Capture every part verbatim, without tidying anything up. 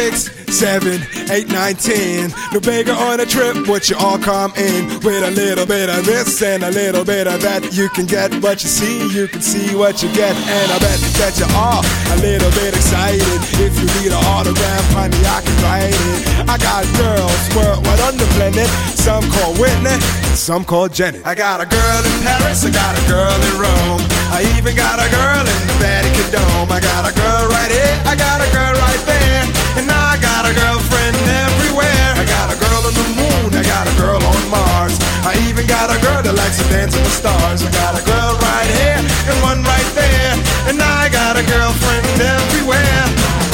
six, seven, eight, nine, ten. No bigger on a trip, would you all come in with a little bit of this and a little bit of that? You can get what you see, you can see what you get, and I bet that you're all a little bit excited. If you need an autograph, honey, I can write it. I got girls worldwide on the planet. Some call Whitney, some call Janet. I got a girl in Paris, I got a girl in Rome. I even got a girl in the Vatican Dome. I got a girl right here, I got a girl right there, and I got a girlfriend everywhere. I got a girl on the moon, I got a girl on Mars. I even got a girl that likes to dance with the stars. I got a girl right here and one right there, and I got a girlfriend everywhere.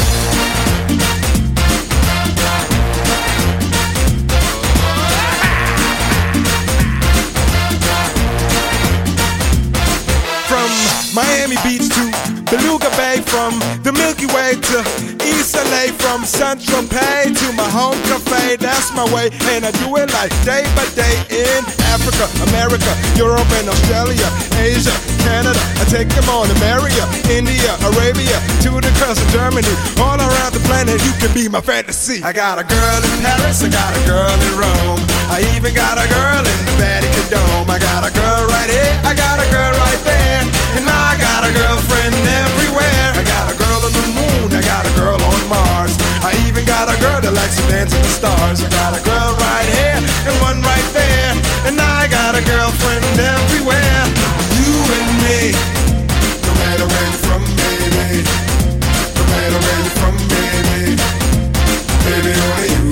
From Miami Beach to Beluga Bay, from the Milky Way to East L A, from Saint-Tropez to my home cafe. That's my way, and I do it like day by day in Africa, America, Europe and Australia, Asia, Canada. I take them on to America, India, Arabia, to the coast of Germany, all around the planet. You can be my fantasy. I got a girl in Paris, I got a girl in Rome. I even got a girl in the Vatican Dome. I got a girl right here, I got a girl right there, and I got a girlfriend everywhere. I got a girl on the moon, I got a girl on Mars. I even got a girl that likes to dance with the stars. I got a girl right here and one right there, and I got a girlfriend everywhere. You and me, no matter where you're from, baby. No matter where you're from, baby. Baby, only you.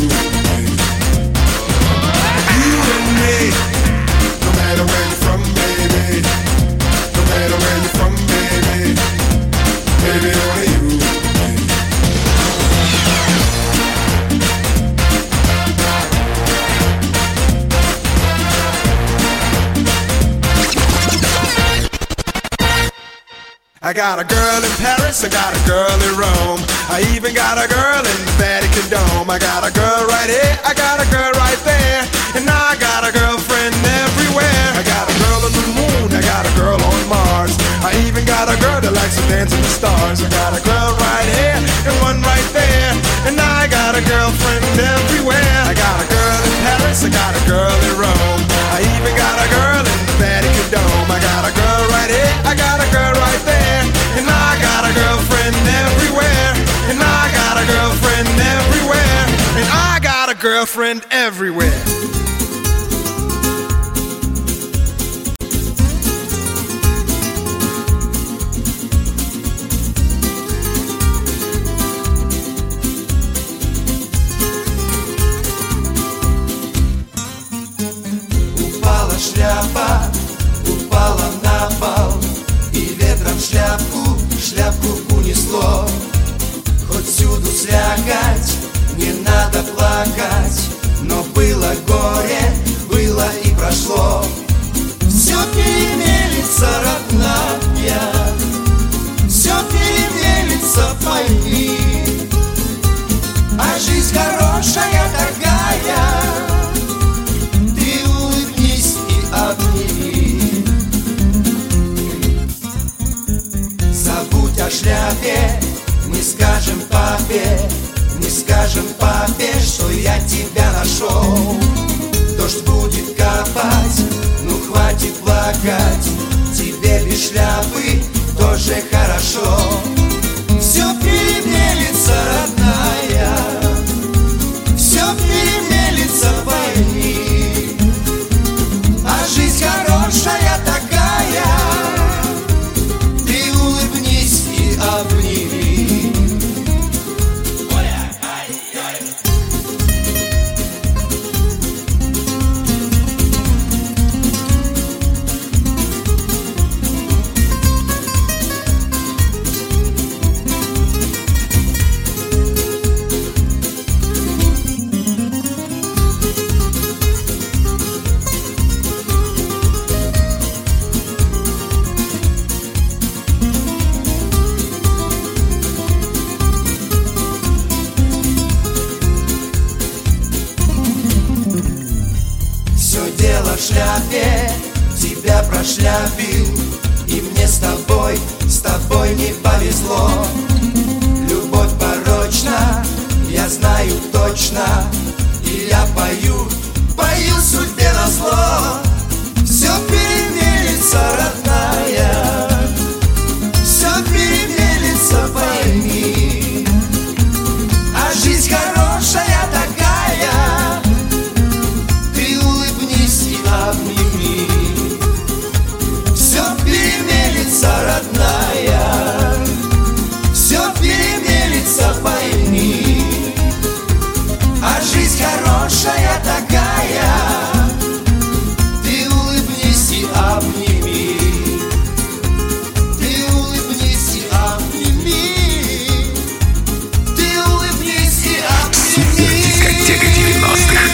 You and me, no matter where you're from, baby. No matter where you're from, baby. Baby, only you. I got a girl in Paris, I got a girl in Rome. I even got a girl in the Vatican Dome. I got a girl right here, I got a girl right there, and I got a girlfriend everywhere. I got a girl on the moon, I got a girl on Mars. I even got a girl that likes to dance with the stars. I got a girl right here and one right there, and I got a girlfriend everywhere. I got a girl in Paris, I got a girl in Rome. I even got a girl in the Vatican Dome. I got a girl right here, I got a girl right there, and I got a girlfriend everywhere. And I got a girlfriend everywhere. And I got a girlfriend everywhere. Упала шляпа, упала на пол, и ветром шляпку, шляпку унесло. Хоть всюду слякоть, не надо плакать, но было горе, было и прошло. Все перемелется, родная, все перемелется, пойми. А жизнь хорошая такая, ты улыбнись и обними. Забудь о шляпе, не скажем папе, не скажем папе, что я тебя нашел. Дождь будет капать, ну хватит плакать, тебе без шляпы тоже хорошо. Все перемелится, родная, все перемелится, пойми. А жизнь хорошая такая, ты улыбнись и обними. шляпе тебя прошляпил, и мне с тобой, с тобой не повезло. Любовь порочна, я знаю точно. И я пою, пою судьбе назло. Все переменится, родная. Все переменится, пойми. А жизнь хорошая такая. Ты улыбнись и обними. Все переменится, родная. Все переменится, пойми. А жизнь хорошая такая. Ты улыбнись и обними. Ты улыбнись и обними. Ты улыбнись и обними. Дискотека девяностых.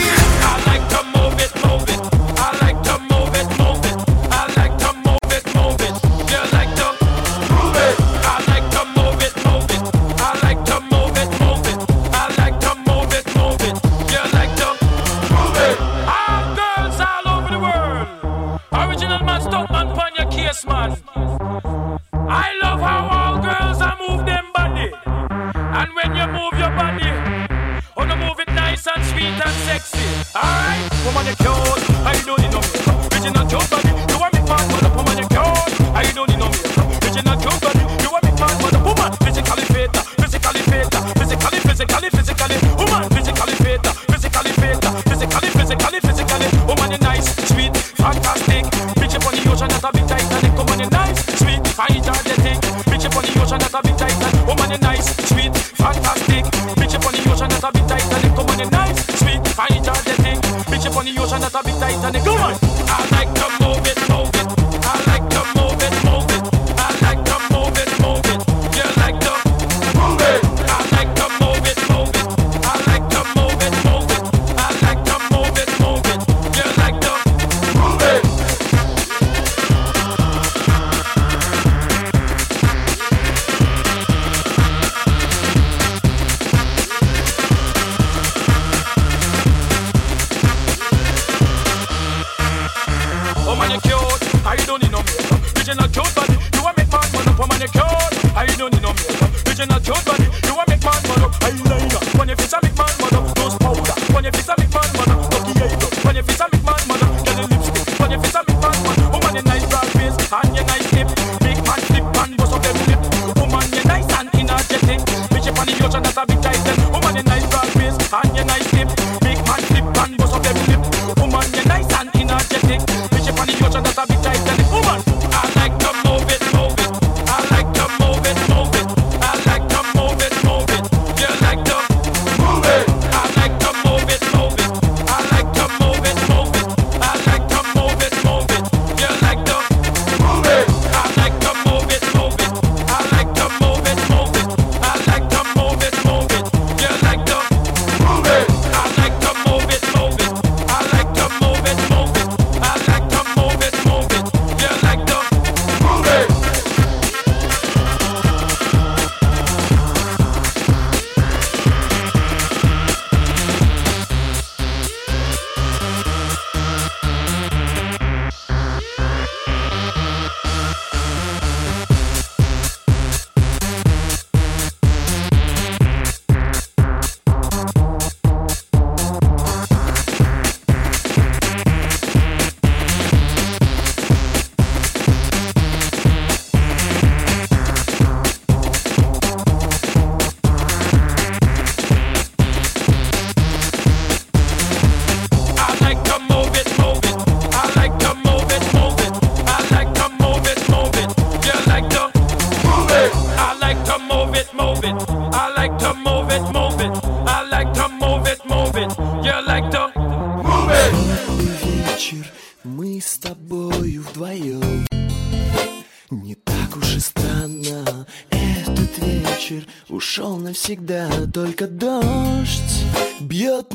Навсегда только дождь бьет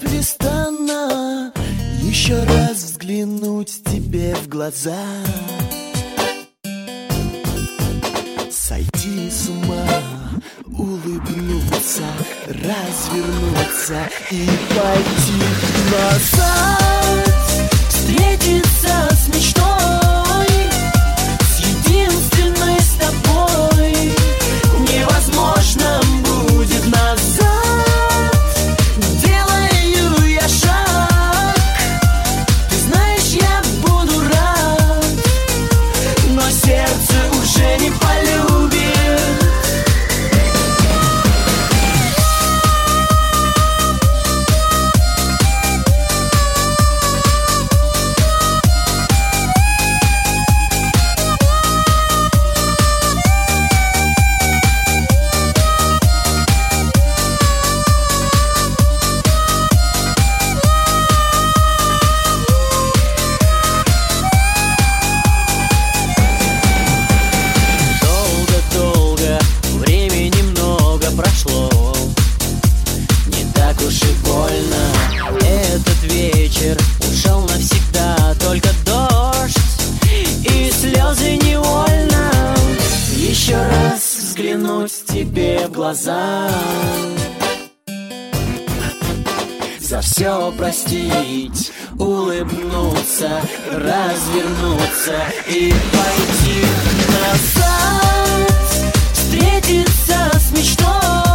непрестанно. Еще раз взглянуть тебе в глаза, сойти с ума, улыбнуться, развернуться и пойти назад, встретиться с мечтой, с единственной с тобой. Невозможно будет назад глаза. За все простить, улыбнуться, развернуться и пойти назад, встретиться с мечтой.